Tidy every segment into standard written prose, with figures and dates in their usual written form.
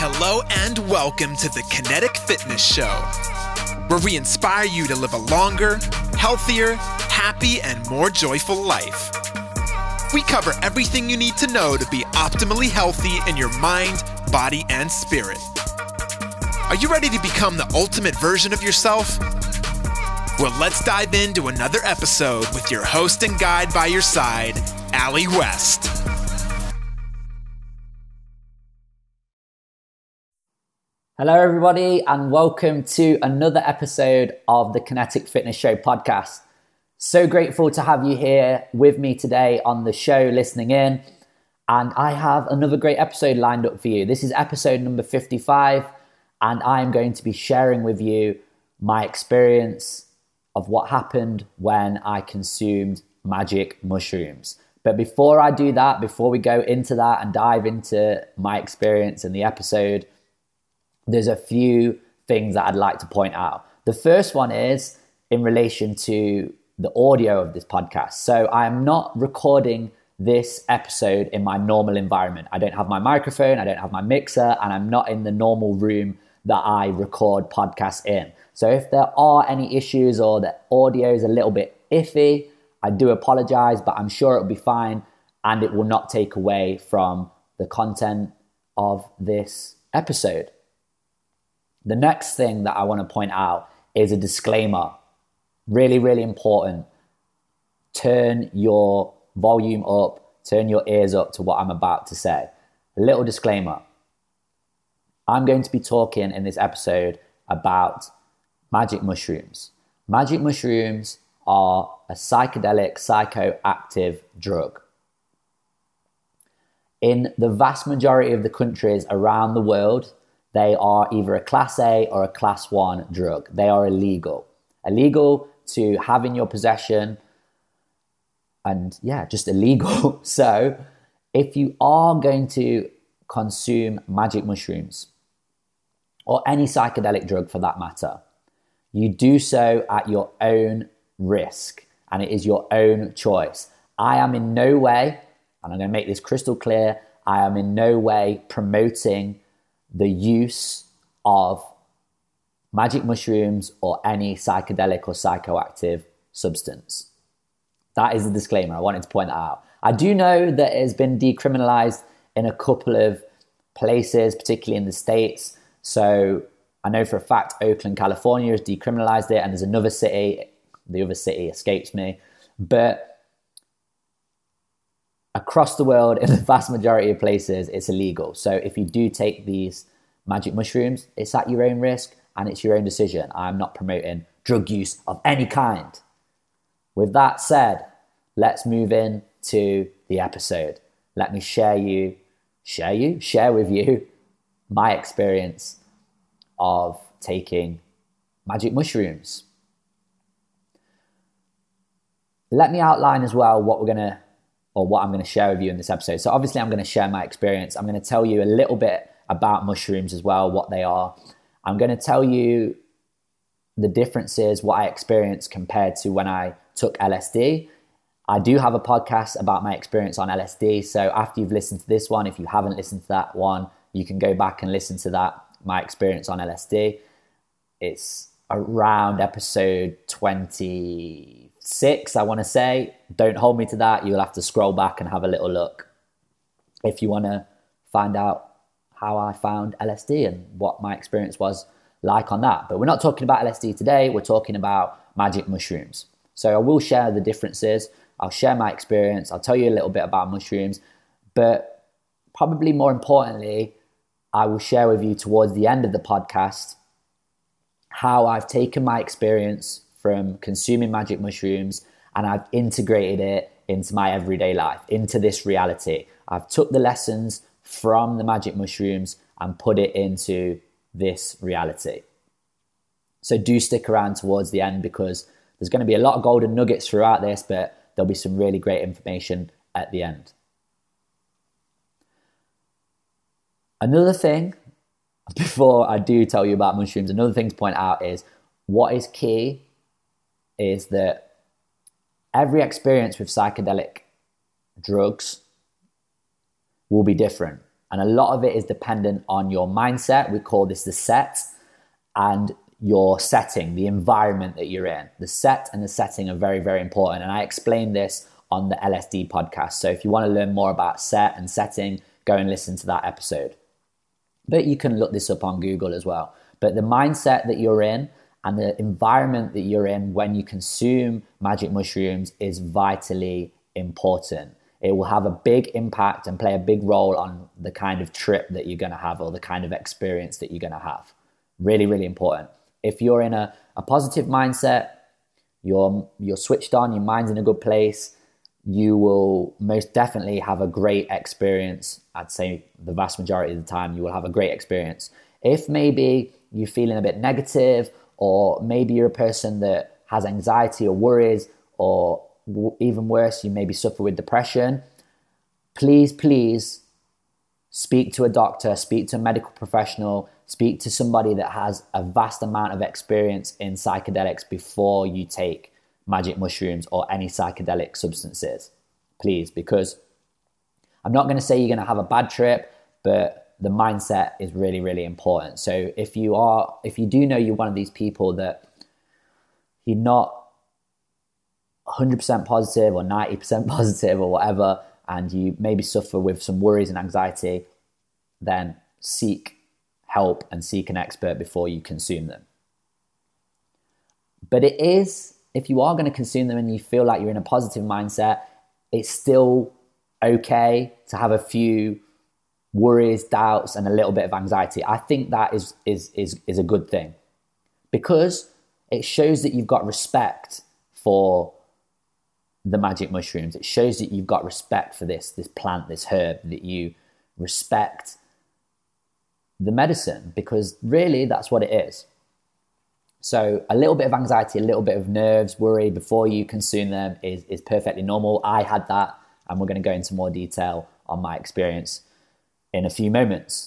Hello and welcome to the Kinetic Fitness Show, where we inspire you to live a longer, healthier, happy, and more joyful life. We cover everything you need to know to be optimally healthy in your mind, body, and spirit. Are you ready to become the ultimate version of yourself? Well, let's dive into another episode with your host and guide by your side, Allie West. Hello, everybody, and welcome to another episode of the Kinetic Fitness Show podcast. So grateful to have you here with me today on the show, listening in. And I have another great episode lined up for you. This is episode number 55, and I'm going to be sharing with you my experience of what happened when I consumed magic mushrooms. But before I do that, before we go into that and dive into my experience in the episode, there's a few things that I'd like to point out. The first one is in relation to the audio of this podcast. So I am not recording this episode in my normal environment. I don't have my microphone, I don't have my mixer, and I'm not in the normal room that I record podcasts in. So if there are any issues or the audio is a little bit iffy, I do apologize, but I'm sure it'll be fine and it will not take away from the content of this episode. The next thing that I want to point out is a disclaimer. Really, really important. Turn your volume up, turn your ears up to what I'm about to say. A little disclaimer. I'm going to be talking in this episode about magic mushrooms. Magic mushrooms are a psychedelic, psychoactive drug. In the vast majority of the countries around the world, they are either a Class A or a Class 1 drug. They are illegal. Illegal to have in your possession and just illegal. So if you are going to consume magic mushrooms or any psychedelic drug for that matter, you do so at your own risk and it is your own choice. I am in no way, and I'm going to make this crystal clear, I am in no way promoting the use of magic mushrooms or any psychedelic or psychoactive substance. That is the disclaimer. I wanted to point that out. I do know that it has been decriminalized in a couple of places, particularly in the States. So I know for a fact Oakland, California has decriminalized it, and there's another city, the other city escapes me. But across the world, in the vast majority of places, it's illegal. So if you do take these magic mushrooms, it's at your own risk and it's your own decision. I'm not promoting drug use of any kind. With that said, let's move in to the episode. Let me share with you my experience of taking magic mushrooms. Let me outline as well what I'm going to share with you in this episode. So obviously I'm going to share my experience. I'm going to tell you a little bit about mushrooms as well, what they are. I'm going to tell you the differences, what I experienced compared to when I took LSD. I do have a podcast about my experience on LSD. So after you've listened to this one, if you haven't listened to that one, you can go back and listen to that, my experience on LSD. It's around episode 26, I want to say. Don't hold me to that. You'll have to scroll back and have a little look if you want to find out how I found LSD and what my experience was like on that. But we're not talking about LSD today. We're talking about magic mushrooms. So I will share the differences. I'll share my experience. I'll tell you a little bit about mushrooms. But probably more importantly, I will share with you towards the end of the podcast how I've taken my experience from consuming magic mushrooms and I've integrated it into my everyday life, into this reality. I've took the lessons from the magic mushrooms and put it into this reality. So do stick around towards the end because there's going to be a lot of golden nuggets throughout this, but there'll be some really great information at the end. Another thing, before I do tell you about mushrooms, another thing to point out is what is key is that every experience with psychedelic drugs will be different. And a lot of it is dependent on your mindset. We call this the set, and your setting, the environment that you're in. The set and the setting are very, very important. And I explained this on the LSD podcast. So if you want to learn more about set and setting, go and listen to that episode. But you can look this up on Google as well. But the mindset that you're in and the environment that you're in when you consume magic mushrooms is vitally important. It will have a big impact and play a big role on the kind of trip that you're going to have or the kind of experience that you're going to have. Really, really important. If you're in a positive mindset, you're switched on, your mind's in a good place, you will most definitely have a great experience. I'd say the vast majority of the time you will have a great experience. If maybe you're feeling a bit negative, or maybe you're a person that has anxiety or worries, or even worse, you maybe suffer with depression, please speak to a doctor, speak to a medical professional, speak to somebody that has a vast amount of experience in psychedelics before you take magic mushrooms or any psychedelic substances, please, because I'm not going to say you're going to have a bad trip, but the mindset is really, really important. So if you do know you're one of these people that you're not 100% positive or 90% positive or whatever, and you maybe suffer with some worries and anxiety, then seek help and seek an expert before you consume them. But it is, if you are going to consume them and you feel like you're in a positive mindset, it's still okay to have a few worries, doubts, and a little bit of anxiety. I think that is a good thing, because it shows that you've got respect for the magic mushrooms. It shows that you've got respect for this plant, this herb, that you respect the medicine, because really that's what it is. So a little bit of anxiety, a little bit of nerves, worry before you consume them is perfectly normal. I had that, and we're going to go into more detail on my experience in a few moments.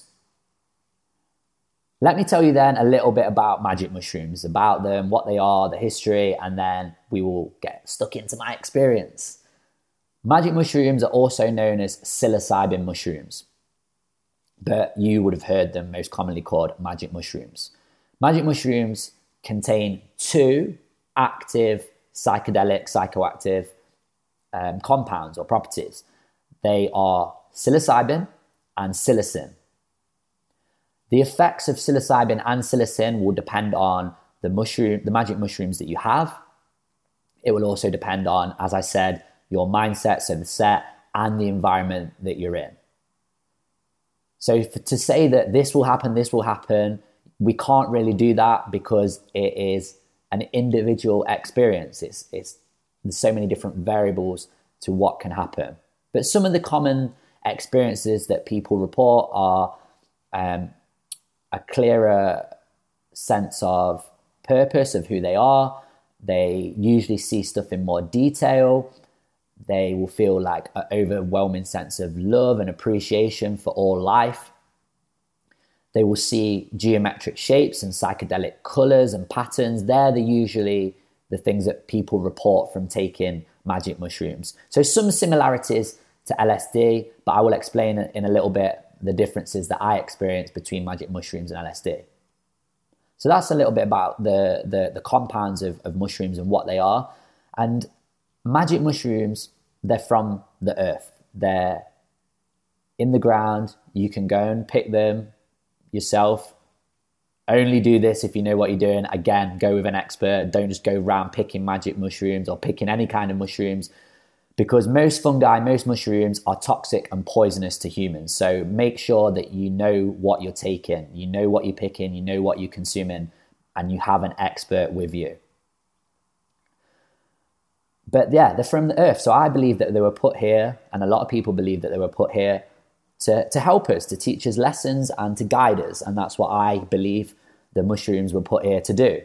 Let me tell you then a little bit about magic mushrooms, about them, what they are, the history, and then we will get stuck into my experience. Magic mushrooms are also known as psilocybin mushrooms, but you would have heard them most commonly called magic mushrooms. Magic mushrooms contain two active psychedelic, psychoactive compounds or properties. They are psilocybin and psilocin. The effects of psilocybin and psilocin will depend on the magic mushrooms that you have. It will also depend on, as I said, your mindset, so the set, and the environment that you're in. So to say that this will happen, we can't really do that, because it is an individual experience. There's so many different variables to what can happen. But some of the common experiences that people report are a clearer sense of purpose of who they are. They usually see stuff in more detail. They will feel like an overwhelming sense of love and appreciation for all life. They will see geometric shapes and psychedelic colors and patterns. They're usually the things that people report from taking magic mushrooms. So some similarities to LSD, but I will explain in a little bit the differences that I experienced between magic mushrooms and LSD. So that's a little bit about the compounds of mushrooms and what they are. And magic mushrooms, they're from the earth. They're in the ground. You can go and pick them yourself. Only do this if you know what you're doing. Again, go with an expert. Don't just go around picking magic mushrooms or picking any kind of mushrooms, because most fungi, most mushrooms are toxic and poisonous to humans. So make sure that you know what you're taking, you know what you're picking, you know what you're consuming, and you have an expert with you. But yeah, they're from the earth. So I believe that they were put here, and a lot of people believe that they were put here to help us, to teach us lessons and to guide us. And that's what I believe the mushrooms were put here to do.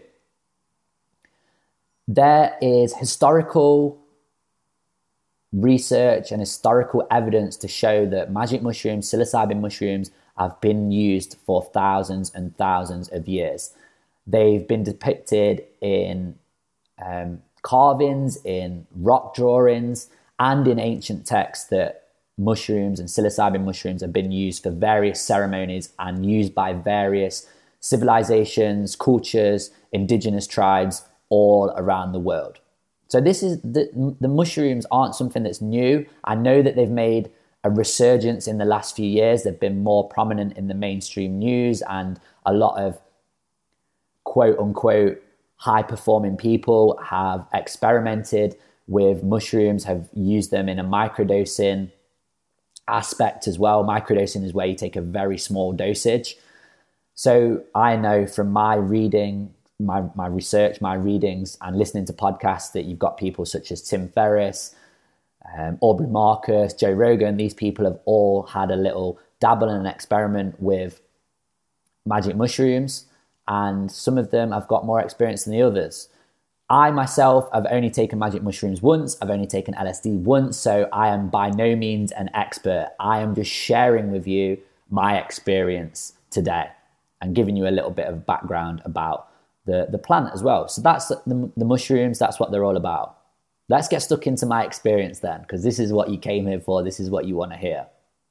There is historical research and historical evidence to show that magic mushrooms, psilocybin mushrooms, have been used for thousands and thousands of years. They've been depicted in carvings, in rock drawings, and in ancient texts that mushrooms and psilocybin mushrooms have been used for various ceremonies and used by various civilizations, cultures, indigenous tribes all around the world. So this is the mushrooms aren't something that's new. I know that they've made a resurgence in the last few years. They've been more prominent in the mainstream news, and a lot of quote unquote high performing people have experimented with mushrooms, have used them in a microdosing aspect as well. Microdosing is where you take a very small dosage. So I know from my reading, my research, my readings, and listening to podcasts that you've got people such as Tim Ferriss, Aubrey Marcus, Joe Rogan. These people have all had a little dabble and experiment with magic mushrooms, and some of them have got more experience than the others. I myself have only taken magic mushrooms once. I've only taken LSD once, so I am by no means an expert. I am just sharing with you my experience today and giving you a little bit of background about the plant as well. So that's the mushrooms, that's what they're all about. Let's get stuck into my experience then, because this is what you came here for. This is what you want to hear.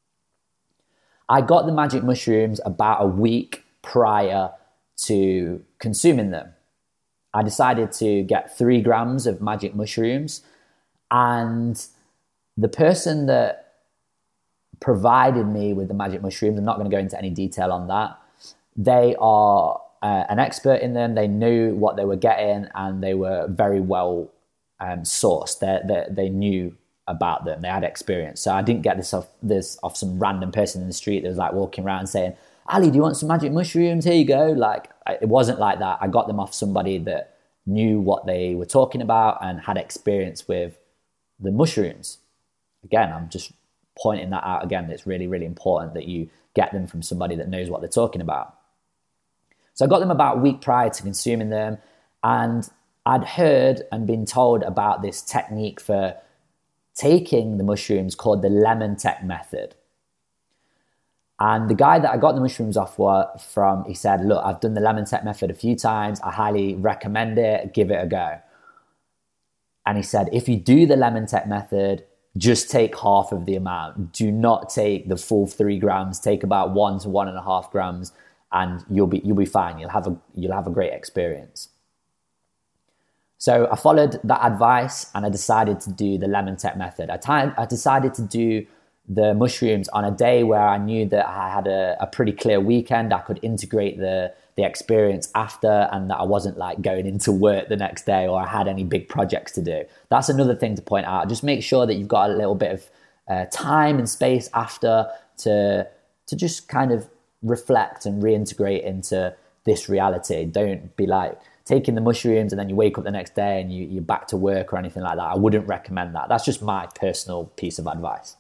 I got the magic mushrooms about a week prior to consuming them. I decided to get 3 grams of magic mushrooms, and the person that provided me with the magic mushrooms, I'm not going to go into any detail on that, they are an expert in them. They knew what they were getting, and they were very well sourced. They knew about them. They had experience. So I didn't get this off some random person in the street that was like walking around saying, Ali, do you want some magic mushrooms? Here you go. Like, it wasn't like that. I got them off somebody that knew what they were talking about and had experience with the mushrooms. Again, I'm just pointing that out again. It's really, really important that you get them from somebody that knows what they're talking about. So I got them about a week prior to consuming them, and I'd heard and been told about this technique for taking the mushrooms called the Lemon Tech method. And the guy that I got the mushrooms off from, he said, look, I've done the Lemon Tech method a few times. I highly recommend it. Give it a go. And he said, if you do the Lemon Tech method, just take half of the amount. Do not take the full 3 grams. Take about 1 to 1.5 grams, and you'll be fine. You'll have a great experience. So I followed that advice, and I decided to do the Lemon Tech method. I decided to do the mushrooms on a day where I knew that I had a pretty clear weekend. I could integrate the experience after, and that I wasn't like going into work the next day or I had any big projects to do. That's another thing to point out. Just make sure that you've got a little bit of time and space after to just kind of reflect and reintegrate into this reality. Don't be like taking the mushrooms and then you wake up the next day and you're back to work or anything like that. I wouldn't recommend that. That's just my personal piece of advice.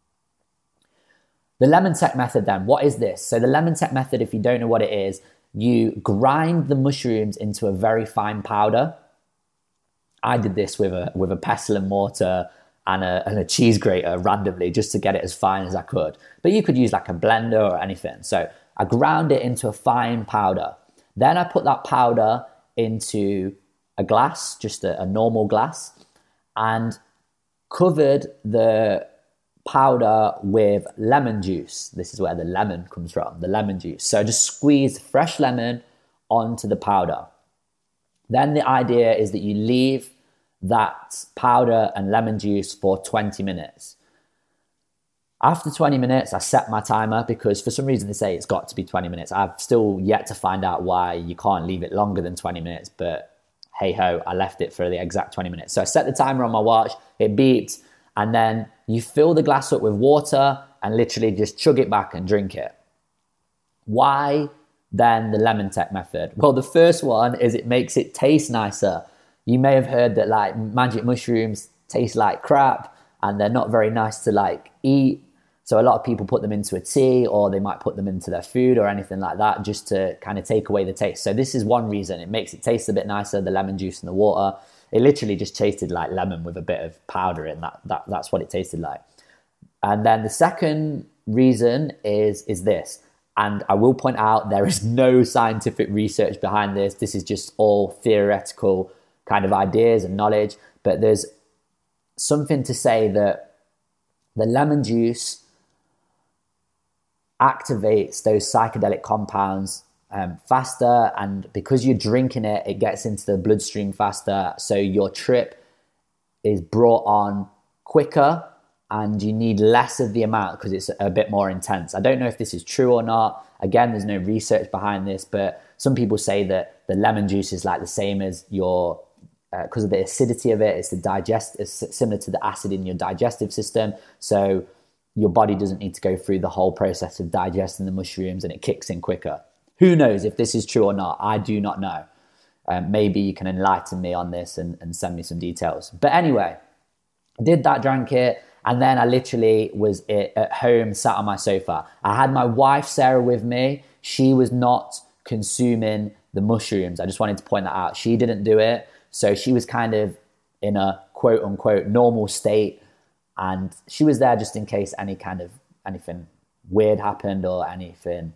The Lemon Tech method then, what is this? So the Lemon Tech method, if you don't know what it is, you grind the mushrooms into a very fine powder. I did this with a pestle and mortar and a cheese grater randomly just to get it as fine as I could. But you could use like a blender or anything. So I ground it into a fine powder. Then I put that powder into a glass, just a normal glass, and covered the powder with lemon juice. This is where the lemon comes from, the lemon juice. So just squeeze fresh lemon onto the powder. Then the idea is that you leave that powder and lemon juice for 20 minutes. After 20 minutes, I set my timer because for some reason they say it's got to be 20 minutes. I've still yet to find out why you can't leave it longer than 20 minutes, but hey ho, I left it for the exact 20 minutes. So I set the timer on my watch, it beeped, and then you fill the glass up with water and literally just chug it back and drink it. Why then the Lemon Tech method? Well, the first one is it makes it taste nicer. You may have heard that like magic mushrooms taste like crap and they're not very nice to like eat. So a lot of people put them into a tea or they might put them into their food or anything like that just to kind of take away the taste. So this is one reason. It makes it taste a bit nicer, the lemon juice and the water. It literally just tasted like lemon with a bit of powder in that's what it tasted like. And then the second reason is this. And I will point out there is no scientific research behind this. This is just all theoretical kind of ideas and knowledge. But there's something to say that The lemon juice activates those psychedelic compounds faster, and because you're drinking it, it gets into the bloodstream faster, so your trip is brought on quicker and you need less of the amount because it's a bit more intense. I don't know if this is true or not. Again, there's no research behind this, but some people say that the lemon juice is like the same as your, because of the acidity of it, it's similar to the acid in your digestive system. So your body doesn't need to go through the whole process of digesting the mushrooms and it kicks in quicker. Who knows if this is true or not? I do not know. Maybe you can enlighten me on this and send me some details. But anyway, I did that, drank it, and then I literally was at home, sat on my sofa. I had my wife, Sarah, with me. She was not consuming the mushrooms. I just wanted to point that out. She didn't do it. So she was kind of in a quote unquote normal state. And she was there just in case anything weird happened or anything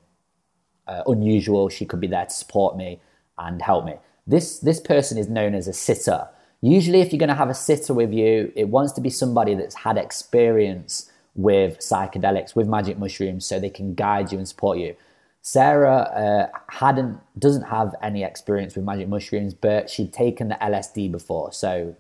unusual. She could be there to support me and help me. This person is known as a sitter. Usually if you're going to have a sitter with you, it wants to be somebody that's had experience with psychedelics, with magic mushrooms, so they can guide you and support you. Sarah doesn't have any experience with magic mushrooms, but she'd taken the LSD before, so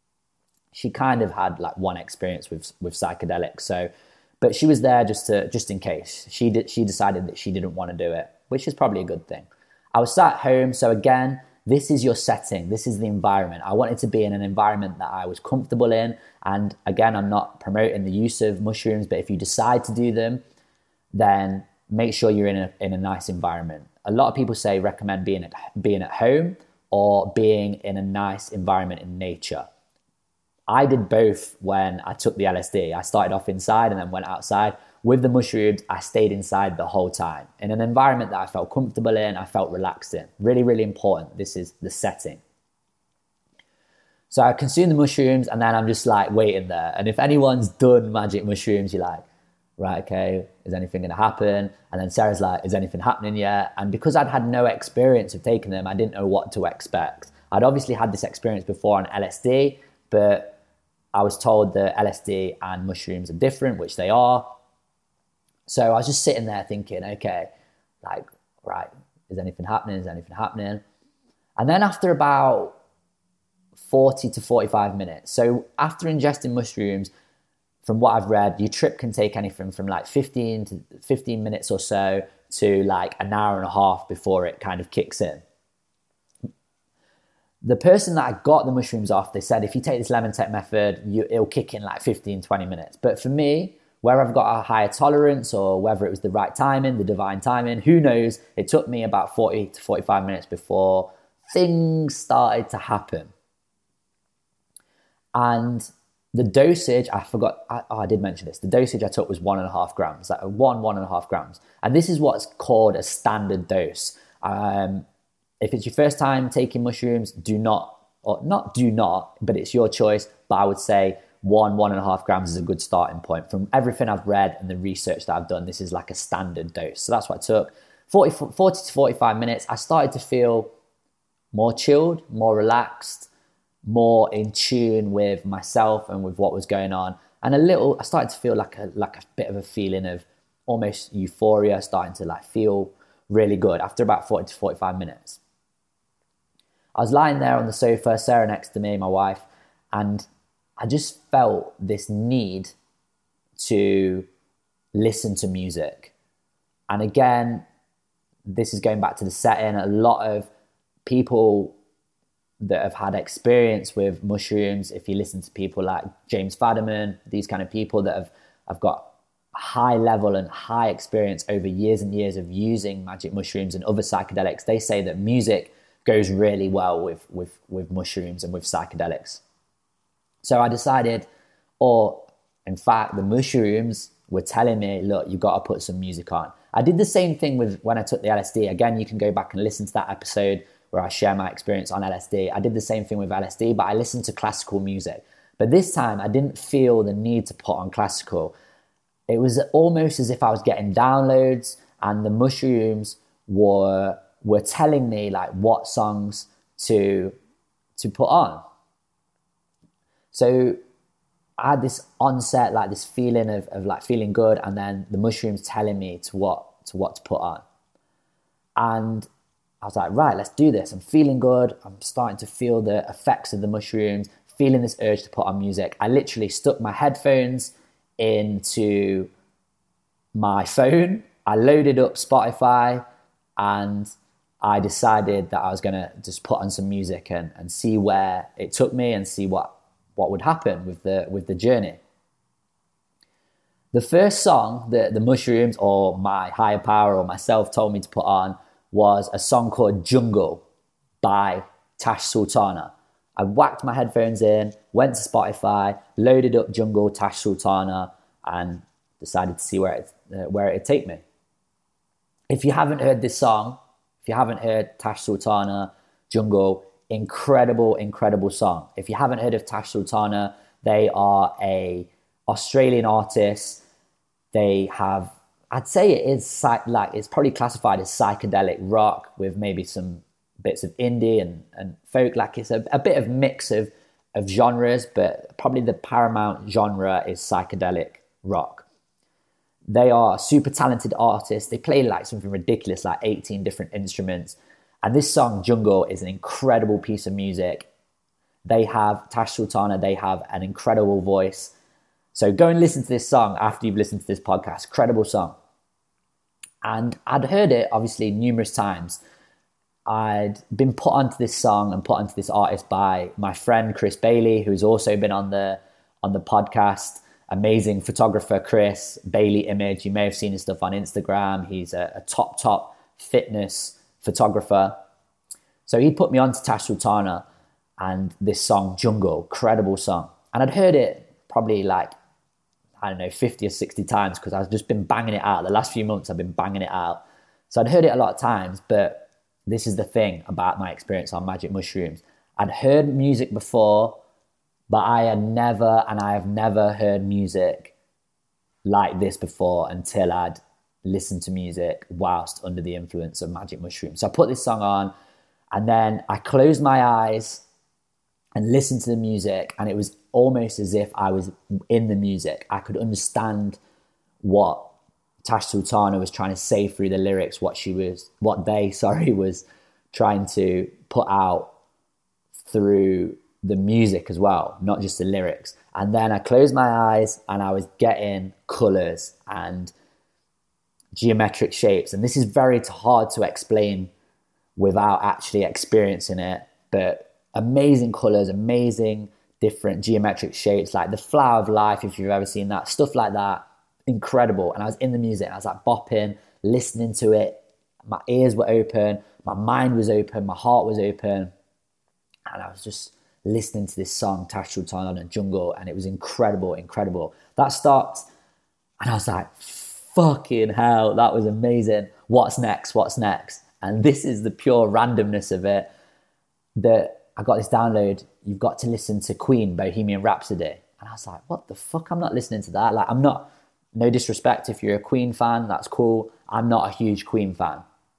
she kind of had like one experience with psychedelics. So, but she was there just in case. She decided that she didn't want to do it, which is probably a good thing. I was sat home, so again, this is your setting. This is the environment. I wanted to be in an environment that I was comfortable in. And again, I'm not promoting the use of mushrooms, but if you decide to do them, then make sure you're in a nice environment. A lot of people recommend being at home or being in a nice environment in nature. I did both when I took the LSD. I started off inside and then went outside. With the mushrooms, I stayed inside the whole time in an environment that I felt comfortable in, I felt relaxed in. Really, really important. This is the setting. So I consumed the mushrooms and then I'm just like waiting there. And if anyone's done magic mushrooms, you're like, right, okay, is anything going to happen? And then Sarah's like, is anything happening yet? And because I'd had no experience of taking them, I didn't know what to expect. I'd obviously had this experience before on LSD, but I was told that LSD and mushrooms are different, which they are. So I was just sitting there thinking, okay, like, right, is anything happening? Is anything happening? And then after about 40 to 45 minutes, so after ingesting mushrooms, from what I've read, your trip can take anything from like 15 minutes or so to like an hour and a half before it kind of kicks in. The person that I got the mushrooms off, they said, if you take this lemon tech method, it'll kick in like 15, 20 minutes. But for me, where I've got a higher tolerance or whether it was the right timing, the divine timing, who knows? It took me about 40 to 45 minutes before things started to happen. And the dosage, I did mention this. The dosage I took was 1.5 grams, like 1.5 grams. And this is what's called a standard dose. If it's your first time taking mushrooms, but it's your choice. But I would say 1.5 grams is a good starting point. From everything I've read and the research that I've done, this is like a standard dose. So that's what I took. 40 to 45 minutes, I started to feel more chilled, more relaxed, more in tune with myself and with what was going on. And I started to feel like a bit of a feeling of almost euphoria, starting to like feel really good after about 40 to 45 minutes. I was lying there on the sofa, Sarah next to me, my wife, and I just felt this need to listen to music. And again, this is going back to the setting. A lot of people that have had experience with mushrooms, if you listen to people like James Fadiman, these kind of people that have got high level and high experience over years and years of using magic mushrooms and other psychedelics, they say that music goes really well with mushrooms and with psychedelics. So I decided, in fact, the mushrooms were telling me, look, you got to put some music on. I did the same thing with when I took the LSD. Again, you can go back and listen to that episode where I share my experience on LSD. I did the same thing with LSD, but I listened to classical music. But this time I didn't feel the need to put on classical. It was almost as if I was getting downloads and the mushrooms were telling me like what songs to put on. So I had this onset, like this feeling of like feeling good, and then the mushrooms telling me what to put on. And I was like, right, let's do this. I'm feeling good. I'm starting to feel the effects of the mushrooms, feeling this urge to put on music. I literally stuck my headphones into my phone. I loaded up Spotify, and I decided that I was going to just put on some music and see where it took me and see what would happen with the journey. The first song that the mushrooms or my higher power or myself told me to put on was a song called Jungle by Tash Sultana. I whacked my headphones in, went to Spotify, loaded up Jungle, Tash Sultana, and decided to see where it'd take me. If you haven't heard this song, if you haven't heard Tash Sultana, Jungle, incredible song. If you haven't heard of Tash Sultana, they are a Australian artist. They have, I'd say it is like, it's probably classified as psychedelic rock with maybe some bits of indie and folk. Like it's a bit of mix of genres, but probably the paramount genre is psychedelic rock. They are super talented artists. They play like something ridiculous, like 18 different instruments. And this song, Jungle, is an incredible piece of music. They have, Tash Sultana, they have an incredible voice. So go and listen to this song after you've listened to this podcast. Incredible song. And I'd heard it, obviously, numerous times. I'd been put onto this song and put onto this artist by my friend Chris Bailey, who's also been on the podcast. Amazing photographer, Chris Bailey Image. You may have seen his stuff on Instagram. He's a top fitness photographer. So he put me on to Tash Sultana and this song, Jungle, incredible song. And I'd heard it probably like, I don't know, 50 or 60 times because I've just been banging it out. The last few months I've been banging it out. So I'd heard it a lot of times, but this is the thing about my experience on Magic Mushrooms. I'd heard music before, but I have never heard music like this before until I'd listened to music whilst under the influence of Magic Mushrooms. So I put this song on and then I closed my eyes and listened to the music, and it was almost as if I was in the music. I could understand what Tash Sultana was trying to say through the lyrics, what they was trying to put out through the music as well, not just the lyrics. And then I closed my eyes and I was getting colors and geometric shapes. And this is very hard to explain without actually experiencing it, but amazing colors, amazing different geometric shapes, like the flower of life, if you've ever seen that, stuff like that, incredible. And I was in the music, I was like bopping, listening to it. My ears were open, my mind was open, my heart was open. And I was just listening to this song, Tash Sultana and Jungle, and it was incredible. That stopped, and I was like, fucking hell, that was amazing. What's next? And this is the pure randomness of it, that I got this download, you've got to listen to Queen, Bohemian Rhapsody. And I was like, what the fuck? I'm not listening to that. Like, I'm not, no disrespect if you're a Queen fan, that's cool. I'm not a huge Queen fan.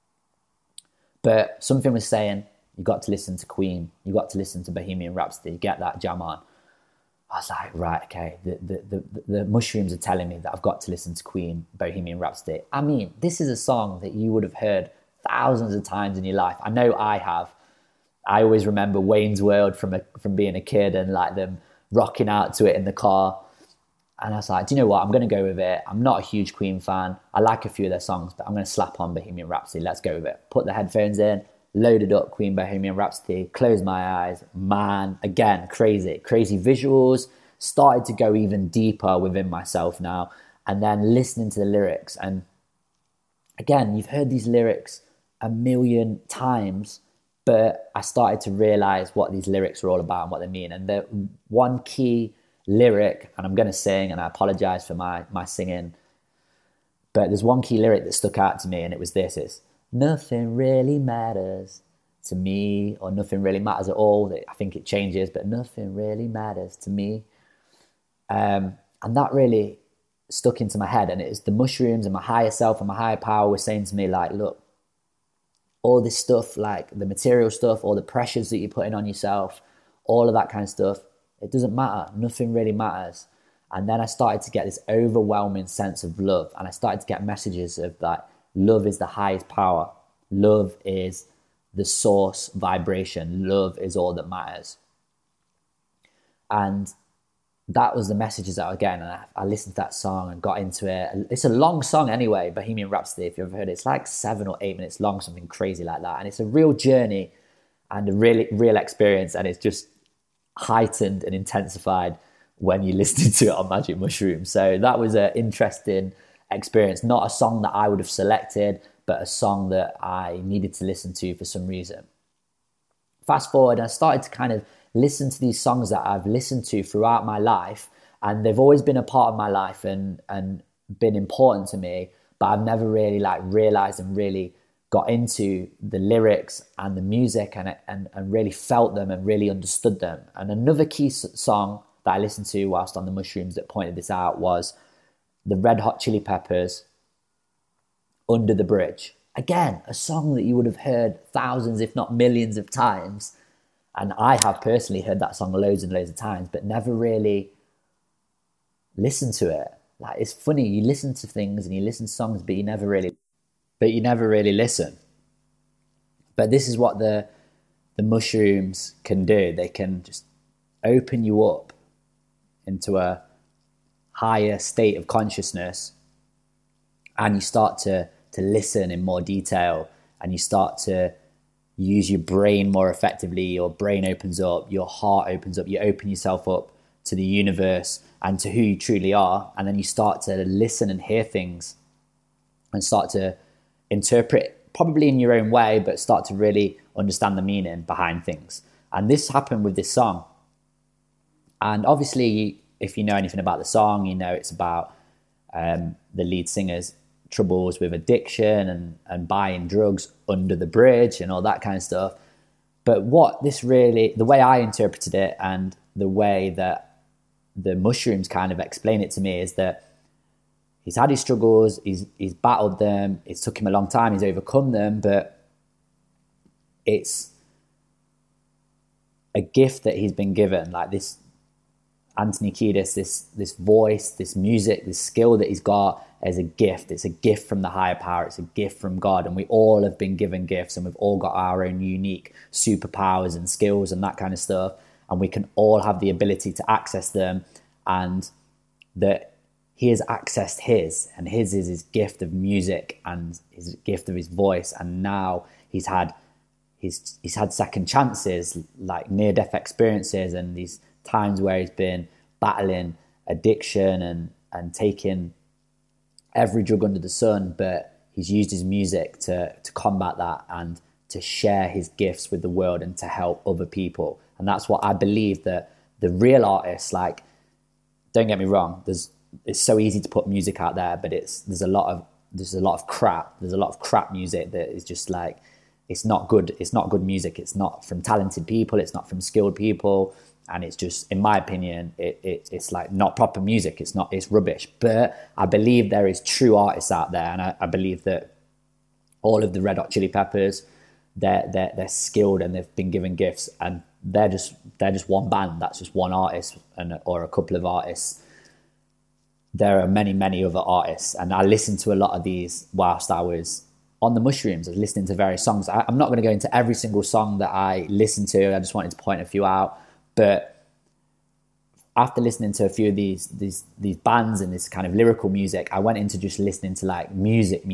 But something was saying, you got to listen to Queen, you got to listen to Bohemian Rhapsody, get that jam on. I was like, right, okay, the mushrooms are telling me that I've got to listen to Queen, Bohemian Rhapsody. I mean, this is a song that you would have heard thousands of times in your life. I know I have. I always remember Wayne's World from being a kid and like them rocking out to it in the car. And I was like, do you know what? I'm going to go with it. I'm not a huge Queen fan. I like a few of their songs, but I'm going to slap on Bohemian Rhapsody. Let's go with it. Put the headphones in, loaded up Queen, Bohemian Rhapsody, closed my eyes. Man, again, crazy visuals. Started to go even deeper within myself now. And then listening to the lyrics. And again, you've heard these lyrics a million times, but I started to realize what these lyrics are all about and what they mean. And the one key lyric, and I'm going to sing, and I apologize for my singing, but there's one key lyric that stuck out to me, and it was this: it's nothing really matters to me, or nothing really matters at all. I think it changes, but nothing really matters to me. And that really stuck into my head, and it was the mushrooms and my higher self and my higher power were saying to me, like, look, all this stuff, like the material stuff, all the pressures that you're putting on yourself, all of that kind of stuff, It doesn't matter. Nothing really matters. And then I started to get this overwhelming sense of love. And I started to get messages of that love is the highest power. Love is the source vibration. Love is all that matters. And that was the messages that I was getting. And I listened to that song and got into it. It's a long song anyway, Bohemian Rhapsody, if you've ever heard it. It's like 7 or 8 minutes long, something crazy like that. And it's a real journey and a really real experience. And it's just heightened and intensified when you listen to it on Magic Mushroom. So that was an interesting experience. Not a song that I would have selected, but a song that I needed to listen to for some reason. Fast forward, I started to kind of listen to these songs that I've listened to throughout my life, and they've always been a part of my life and been important to me, but I've never really like realized and really got into the lyrics and the music and really felt them and really understood them. And another key song that I listened to whilst on the mushrooms that pointed this out was the Red Hot Chili Peppers, Under the Bridge. Again, a song that you would have heard thousands, if not millions of times. And I have personally heard that song loads and loads of times, but never really listened to it. Like, it's funny, you listen to things and you listen to songs, but you never really listen. But this is what the mushrooms can do. They can just open you up into a higher state of consciousness, and you start to listen in more detail, and you start to use your brain more effectively. Your brain opens up, your heart opens up, you open yourself up to the universe and to who you truly are. And then you start to listen and hear things and start to interpret, probably in your own way, but start to really understand the meaning behind things. And this happened with this song. And obviously, if you know anything about the song, you know it's about the lead singer's troubles with addiction and buying drugs under the bridge and all that kind of stuff. But what this really, the way I interpreted it and the way that the mushrooms kind of explain it to me, is that he's had his struggles, he's battled them, it's took him a long time, he's overcome them, but it's a gift that he's been given, like this Anthony Kiedis, this voice, this music, this skill that he's got as a gift. It's a gift from the higher power. It's a gift from God. And we all have been given gifts, and we've all got our own unique superpowers and skills and that kind of stuff. And we can all have the ability to access them, and that he has accessed his, and his is his gift of music and his gift of his voice. And now he's had second chances, like near-death experiences, and these times where he's been battling addiction and taking every drug under the sun, but he's used his music to combat that and to share his gifts with the world and to help other people. And that's what I believe, that the real artists, like, don't get me wrong, it's so easy to put music out there, but there's a lot of crap. There's a lot of crap music that is just like, it's not good music. It's not from talented people, it's not from skilled people. And it's just, in my opinion, it's like not proper music. It's rubbish. But I believe there is true artists out there, and I believe that all of the Red Hot Chili Peppers, they're skilled and they've been given gifts, and they're just one band. That's just one artist or a couple of artists. There are many, many other artists, and I listened to a lot of these whilst I was on the mushrooms. I was listening to various songs. I'm not going to go into every single song that I listened to. I just wanted to point a few out. But after listening to a few of these bands and this kind of lyrical music, I went into just listening to like music,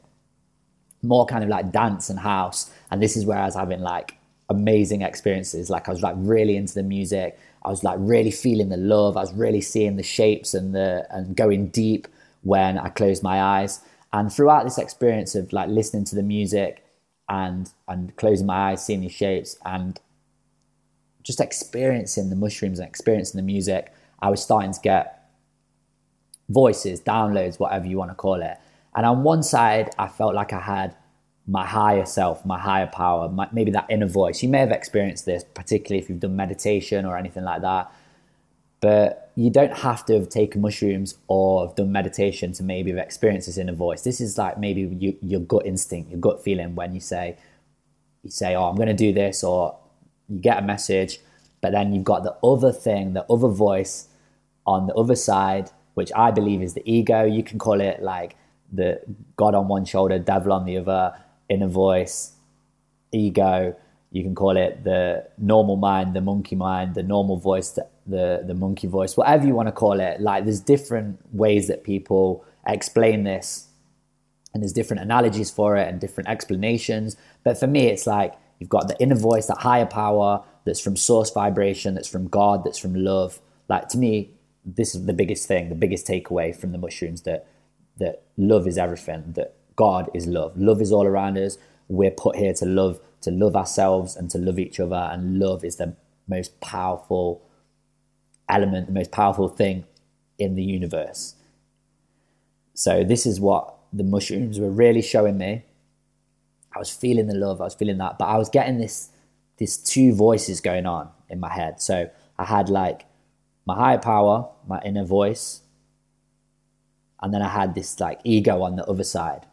more kind of like dance and house. And this is where I was having like amazing experiences. Like, I was like really into the music. I was like really feeling the love. I was really seeing the shapes and going deep when I closed my eyes. And throughout this experience of like listening to the music and closing my eyes, seeing these shapes and just experiencing the mushrooms and experiencing the music, I was starting to get voices, downloads, whatever you want to call it. And on one side, I felt like I had my higher self, my higher power, maybe that inner voice. You may have experienced this, particularly if you've done meditation or anything like that. But you don't have to have taken mushrooms or have done meditation to maybe have experienced this inner voice. This is like maybe your gut instinct, your gut feeling when you say, oh, I'm going to do this, or you get a message, But then you've got the other thing, the other voice on the other side, which I believe is the ego. You can call it like the God on one shoulder, devil on the other, inner voice, ego. You can call it the normal mind, the monkey mind, the normal voice, the monkey voice, whatever you want to call it. Like, there's different ways that people explain this, and there's different analogies for it and different explanations. But for me, it's like you've got the inner voice, that higher power that's from source vibration, that's from God, that's from love. Like, to me, this is the biggest thing, the biggest takeaway from the mushrooms, that love is everything, that God is love. Love is all around us. We're put here to love ourselves and to love each other. And love is the most powerful element, the most powerful thing in the universe. So this is what the mushrooms were really showing me. I was feeling the love, I was feeling that, but I was getting this two voices going on in my head. So I had like my higher power, my inner voice, and then I had this like ego on the other side.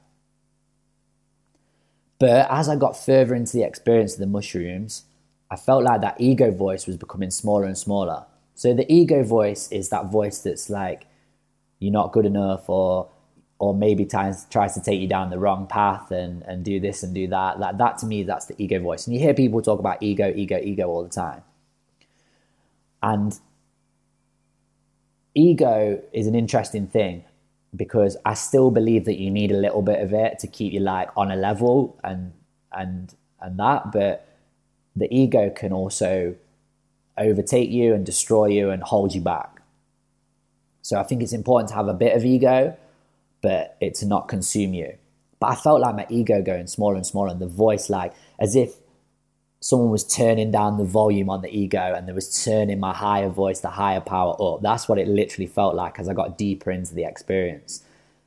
But as I got further into the experience of the mushrooms, I felt like that ego voice was becoming smaller and smaller. So the ego voice is that voice that's like, you're not good enough, or maybe tries to take you down the wrong path and do this and do that. Like, that to me, that's the ego voice. And you hear people talk about ego all the time. And ego is an interesting thing, because I still believe that you need a little bit of it to keep you like on a level and that, but the ego can also overtake you and destroy you and hold you back. So I think it's important to have a bit of ego, but it to not consume you. But I felt like my ego going smaller and smaller, and the voice, like as if someone was turning down the volume on the ego and they was turning my higher voice, the higher power up. That's what it literally felt like as I got deeper into the experience.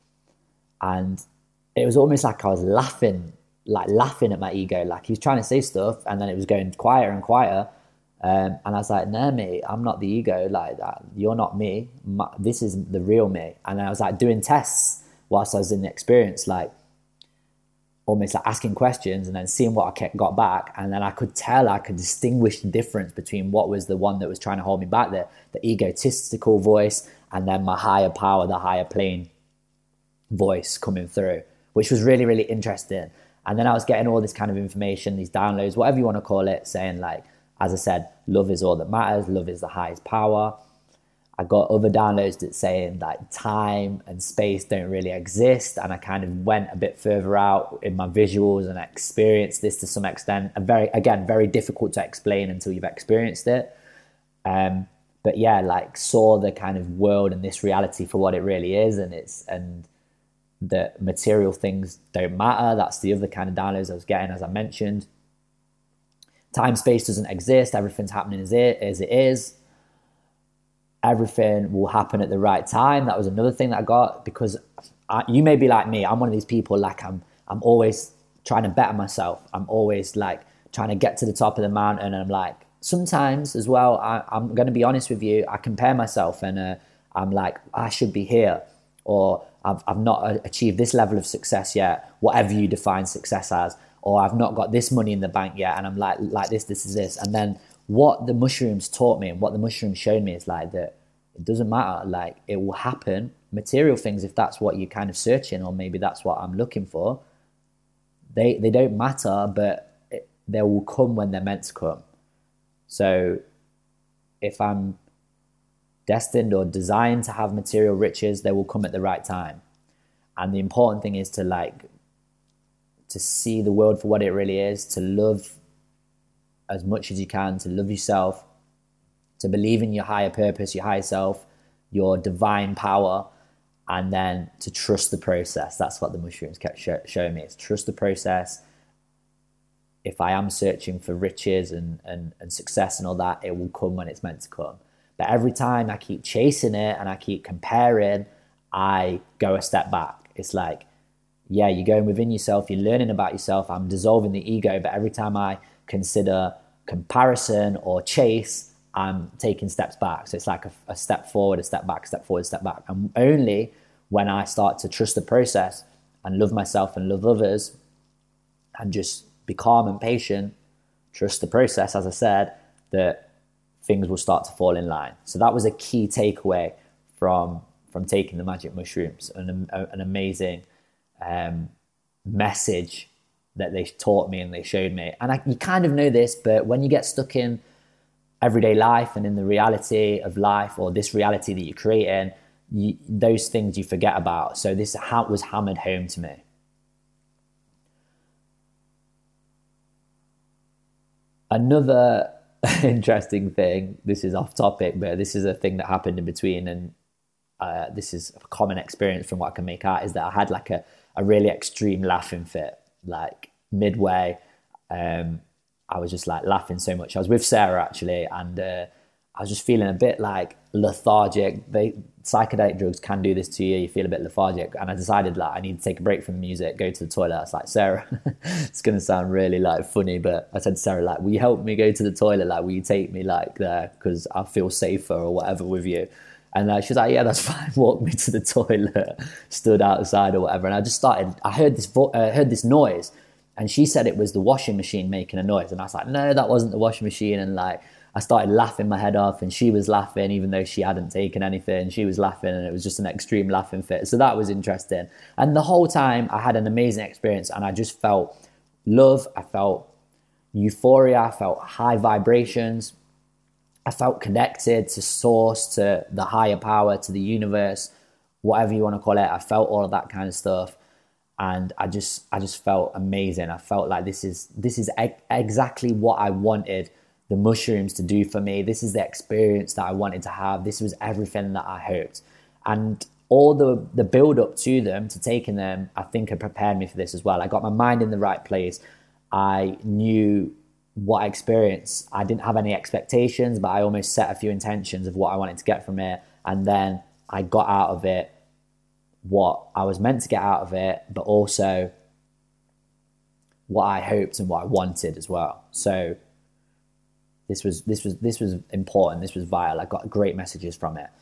And it was almost like I was laughing at my ego. Like, he was trying to say stuff and then it was going quieter and quieter. And I was like, no, mate, I'm not the ego like that. You're not me. This is the real me. And then I was like doing tests whilst I was in the experience, like almost like asking questions and then seeing what I got back. And then I could distinguish the difference between what was the one that was trying to hold me back, the egotistical voice, and then my higher power, the higher plane voice coming through, which was really, really interesting. And then I was getting all this kind of information, these downloads, whatever you want to call it, saying like, as I said, love is all that matters. Love is the highest power. I got other downloads that saying that time and space don't really exist. And I kind of went a bit further out in my visuals and experienced this to some extent. Very difficult to explain until you've experienced it. But yeah, like saw the kind of world and this reality for what it really is. And the material things don't matter. That's the other kind of downloads I was getting, as I mentioned. Time, space doesn't exist. Everything's happening as it is. Everything will happen at the right time. That was another thing that I got, because you may be like me. I'm one of these people, like I'm always trying to better myself. I'm always like trying to get to the top of the mountain. And I'm like, sometimes as well, I'm going to be honest with you, I compare myself and I'm like, I should be here, or I've not achieved this level of success yet, whatever you define success as, or I've not got this money in the bank yet. And I'm like this is this. And then what the mushrooms taught me and what the mushrooms showed me is like that it doesn't matter. Like, it will happen. Material things, if that's what you're kind of searching, or maybe that's what I'm looking for, they don't matter, but they will come when they're meant to come. So if I'm destined or designed to have material riches, they will come at the right time. And the important thing is to see the world for what it really is, to love as much as you can, to love yourself, to believe in your higher purpose, your higher self, your divine power, and then to trust the process. That's what the mushrooms kept showing me. It's trust the process. If I am searching for riches and success and all that, it will come when it's meant to come. But every time I keep chasing it and I keep comparing, I go a step back. It's like, yeah, you're going within yourself, you're learning about yourself. I'm dissolving the ego, but every time I consider comparison or chase, I'm taking steps back. So it's like a step forward, a step back, step forward, step back. And only when I start to trust the process and love myself and love others and just be calm and patient, trust the process, as I said, that things will start to fall in line. So that was a key takeaway from taking the magic mushrooms, an amazing message that they taught me and they showed me. And you kind of know this, but when you get stuck in everyday life and in the reality of life, or this reality that you're creating, those things you forget about. So this was hammered home to me. Another interesting thing, this is off topic, but this is a thing that happened in between, and this is a common experience from what I can make out, is that I had like a really extreme laughing fit, like midway. I was just like laughing so much. I was with Sarah actually, and I was just feeling a bit like lethargic. Psychedelic drugs can do this to you. You feel a bit lethargic, and I decided like I need to take a break from the music, go to the toilet. I was like, Sarah, it's gonna sound really like funny, but I said to Sarah, like, will you help me go to the toilet? Like, will you take me like there, because I feel safer or whatever with you? And she was like, yeah, that's fine. Walked me to the toilet, stood outside or whatever, and I just started. I heard this noise, and she said it was the washing machine making a noise, and I was like, no, that wasn't the washing machine. And like, I started laughing my head off, and she was laughing, even though she hadn't taken anything. She was laughing, and it was just an extreme laughing fit. So that was interesting. And the whole time I had an amazing experience, and I just felt love. I felt euphoria. I felt high vibrations. I felt connected to source, to the higher power, to the universe, whatever you want to call it. I felt all of that kind of stuff. And I just felt amazing. I felt like this is exactly what I wanted the mushrooms to do for me. This is the experience that I wanted to have. This was everything that I hoped. And all the build up to them, to taking them, I think had prepared me for this as well. I got my mind in the right place. I knew what I experienced. I didn't have any expectations, but I almost set a few intentions of what I wanted to get from it. And then I got out of it what I was meant to get out of it, but also what I hoped and what I wanted as well. So this was important. This was vital. I got great messages from it.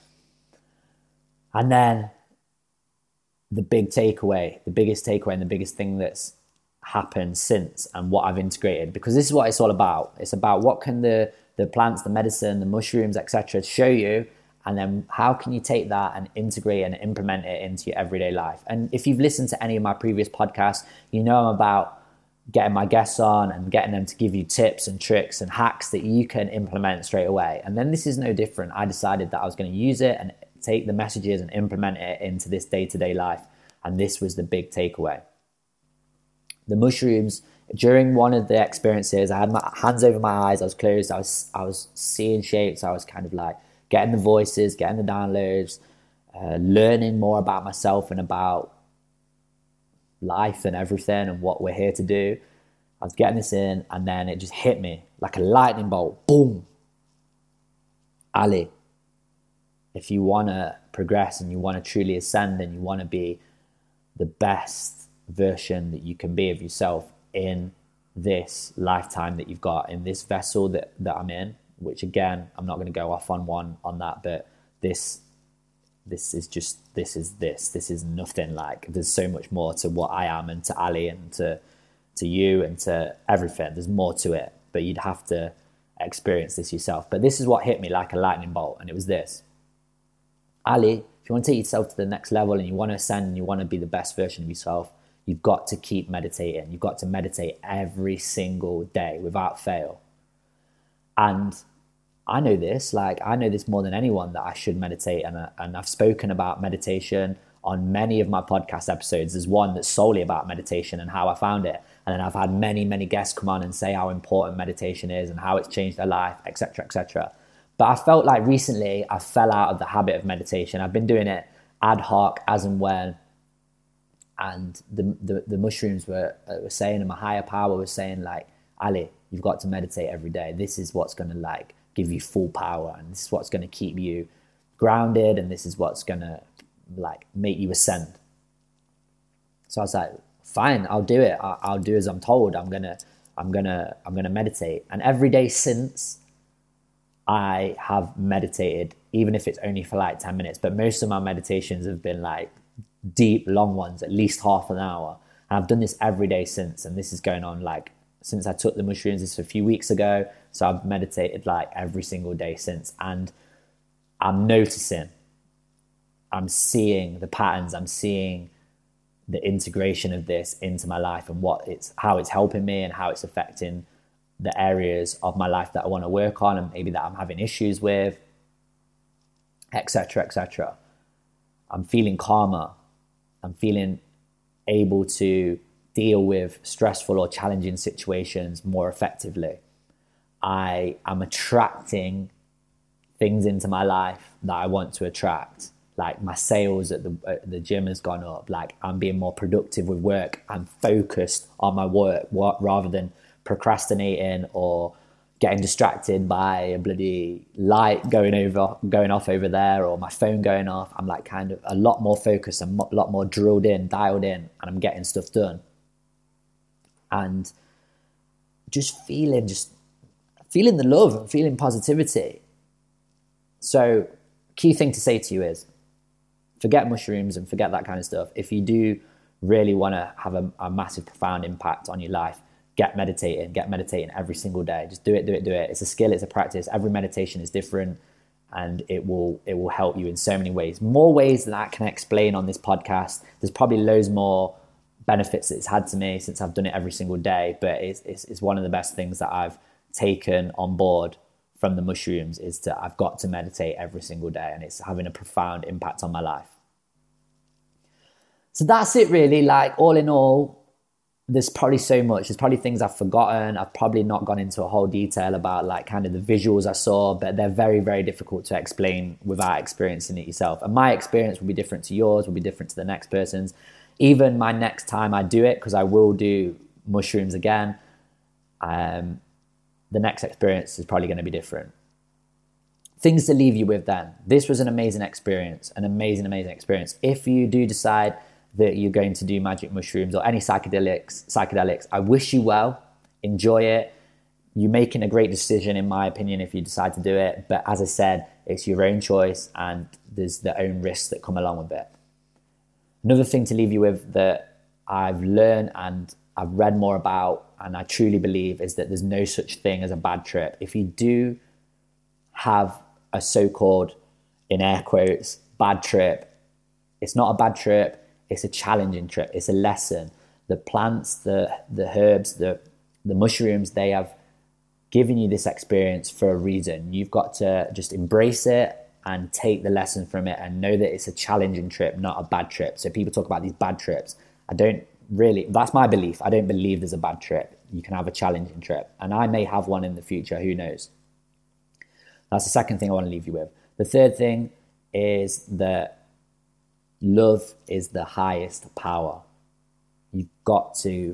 And then the biggest takeaway and the biggest thing that's happened since, and what I've integrated, because this is what it's all about. It's about what can the plants, the medicine, the mushrooms, etc. show you, and then how can you take that and integrate and implement it into your everyday life. And if you've listened to any of my previous podcasts, you know I'm about getting my guests on and getting them to give you tips and tricks and hacks that you can implement straight away. And then this is no different. I decided that I was going to use it and take the messages and implement it into this day-to-day life. And this was the big takeaway. The mushrooms, during one of the experiences, I had my hands over my eyes, I was closed, I was seeing shapes, I was kind of like getting the voices, getting the downloads, learning more about myself and about life and everything and what we're here to do. I was getting this in, and then it just hit me like a lightning bolt. Boom. Ali, if you want to progress and you want to truly ascend and you want to be the best version that you can be of yourself in this lifetime that you've got, in this vessel that I'm in, which again, I'm not going to go off on that, but this is nothing. Like, there's so much more to what I am, and to Ali, and to you, and to everything. There's more to it, but you'd have to experience this yourself. But this is what hit me like a lightning bolt, and it was this: Ali, if you want to take yourself to the next level and you want to ascend and you want to be the best version of yourself, you've got to keep meditating. You've got to meditate every single day without fail. And I know this more than anyone, that I should meditate. And I've spoken about meditation on many of my podcast episodes. There's one that's solely about meditation and how I found it. And then I've had many, many guests come on and say how important meditation is and how it's changed their life, etc., etc. But I felt like recently I fell out of the habit of meditation. I've been doing it ad hoc, as and when. And the mushrooms were saying, and my higher power was saying, like, Ali, you've got to meditate every day. This is what's going to like give you full power, and this is what's going to keep you grounded, and this is what's going to like make you ascend. So I was like, fine, I'll do it. I'll do as I'm told. I'm gonna meditate. And every day since, I have meditated, even if it's only for like 10 minutes. But most of my meditations have been like deep, long ones, at least half an hour. And I've done this every day since, and this is going on like since I took the mushrooms. This was a few weeks ago. So I've meditated like every single day since, and I'm noticing, I'm seeing the patterns, I'm seeing the integration of this into my life and how it's helping me and how it's affecting the areas of my life that I want to work on and maybe that I'm having issues with, etc., etc. I'm feeling calmer. I'm feeling able to deal with stressful or challenging situations more effectively. I am attracting things into my life that I want to attract. Like my sales at the gym has gone up. Like I'm being more productive with work. I'm focused on my work rather than procrastinating or getting distracted by a bloody light going off over there or my phone going off. I'm like kind of a lot more focused and a lot more drilled in, dialed in, and I'm getting stuff done. And just feeling the love and feeling positivity. So key thing to say to you is forget mushrooms and forget that kind of stuff. If you do really want to have a massive, profound impact on your life, get meditating every single day. Just do it. It's a skill, it's a practice. Every meditation is different and it will help you in so many ways. More ways than I can explain on this podcast. There's probably loads more benefits that it's had to me since I've done it every single day, but it's one of the best things that I've taken on board from the mushrooms is that I've got to meditate every single day and it's having a profound impact on my life. So that's it really. Like all in all, there's probably so much. There's probably things I've forgotten. I've probably not gone into a whole detail about like kind of the visuals I saw, but they're very, very difficult to explain without experiencing it yourself. And my experience will be different to yours, will be different to the next person's. Even my next time I do it, because I will do mushrooms again, the next experience is probably going to be different. Things to leave you with then. This was an amazing experience, an amazing, amazing experience. If you do decide that you're going to do magic mushrooms or any psychedelics, I wish you well, enjoy it. You're making a great decision, in my opinion, if you decide to do it. But as I said, it's your own choice and there's the own risks that come along with it. Another thing to leave you with that I've learned and I've read more about and I truly believe is that there's no such thing as a bad trip. If you do have a so-called, in air quotes, bad trip, it's not a bad trip, it's a challenging trip, it's a lesson. The plants, the herbs, the mushrooms, they have given you this experience for a reason. You've got to just embrace it and take the lesson from it and know that it's a challenging trip, not a bad trip. So people talk about these bad trips. That's my belief. I don't believe there's a bad trip. You can have a challenging trip. And I may have one in the future, who knows? That's the second thing I want to leave you with. The third thing is that love is the highest power. You've got to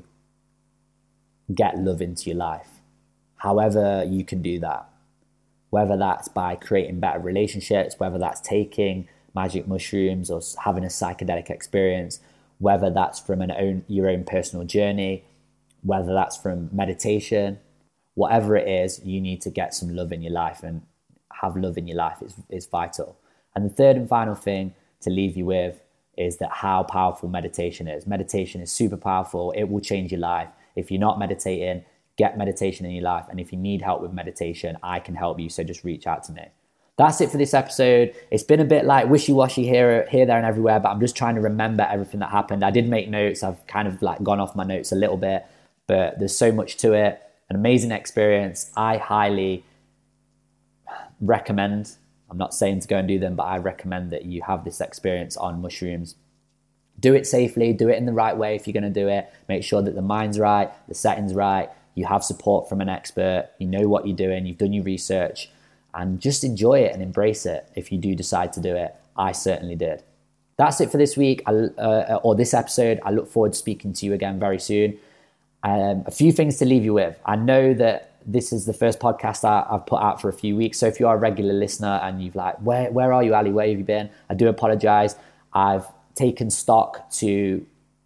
get love into your life. However you can do that. Whether that's by creating better relationships, whether that's taking magic mushrooms or having a psychedelic experience, whether that's from your own personal journey, whether that's from meditation, whatever it is, you need to get some love in your life, and have love in your life is vital. And the third and final thing to leave you with is that how powerful meditation is. Meditation is super powerful. It will change your life. If you're not meditating, get meditation in your life. And if you need help with meditation, I can help you. So just reach out to me. That's it for this episode. It's been a bit like wishy-washy here, there and everywhere, but I'm just trying to remember everything that happened. I did make notes. I've kind of like gone off my notes a little bit, but there's so much to it. An amazing experience. I highly recommend, I'm not saying to go and do them, but I recommend that you have this experience on mushrooms. Do it safely, do it in the right way if you're going to do it. Make sure that the mind's right, the setting's right, you have support from an expert, you know what you're doing, you've done your research, and just enjoy it and embrace it if you do decide to do it. I certainly did. That's it for this week, or this episode. I look forward to speaking to you again very soon. A few things to leave you with. I know that this is the first podcast I've put out for a few weeks. So if you are a regular listener and you've like, where are you, Ali? Where have you been? I do apologize. I've taken stock to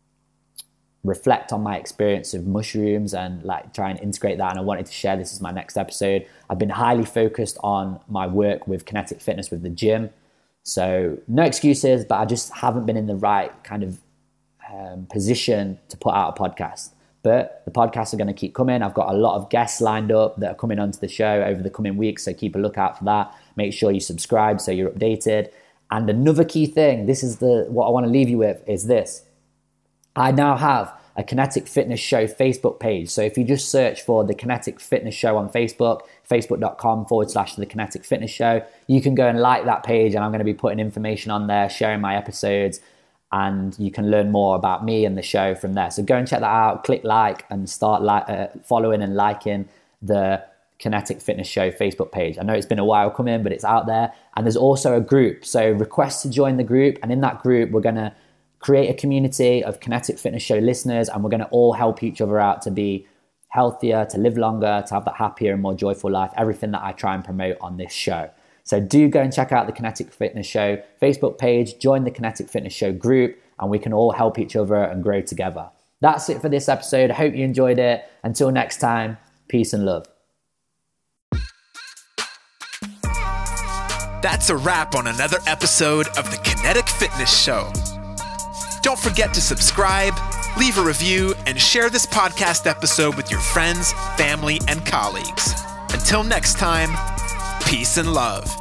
reflect on my experience of mushrooms and like try and integrate that. And I wanted to share this as my next episode. I've been highly focused on my work with Kinetic Fitness with the gym. So no excuses, but I just haven't been in the right kind of position to put out a podcast. but the podcasts are going to keep coming. I've got a lot of guests lined up that are coming onto the show over the coming weeks, so keep a lookout for that. Make sure you subscribe so you're updated. And another key thing, this is what I want to leave you with, is this. I now have a Kinetic Fitness Show Facebook page. So if you just search for the Kinetic Fitness Show on Facebook, facebook.com/the Kinetic Fitness Show, you can go and like that page, and I'm going to be putting information on there, sharing my episodes, and you can learn more about me and the show from there. So go and check that out, click like, and start following and liking the Kinetic Fitness Show Facebook page. I know it's been a while coming, but it's out there. And there's also a group. So request to join the group. And in that group, we're going to create a community of Kinetic Fitness Show listeners, and we're going to all help each other out to be healthier, to live longer, to have that happier and more joyful life, everything that I try and promote on this show. So do go and check out the Kinetic Fitness Show Facebook page, join the Kinetic Fitness Show group, and we can all help each other and grow together. That's it for this episode. I hope you enjoyed it. Until next time, peace and love. That's a wrap on another episode of the Kinetic Fitness Show. Don't forget to subscribe, leave a review, and share this podcast episode with your friends, family, and colleagues. Until next time, peace and love.